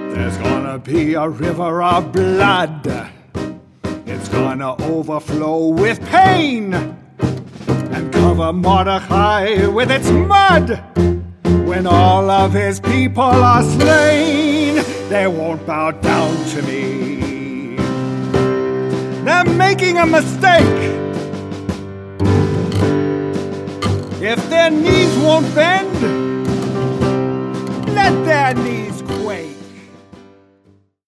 There's gonna be a river of blood. It's gonna overflow with pain and cover Mordechai with its mud. When all of his people are slain, they won't bow down to me. They're making a mistake. If their knees won't bend, let their knees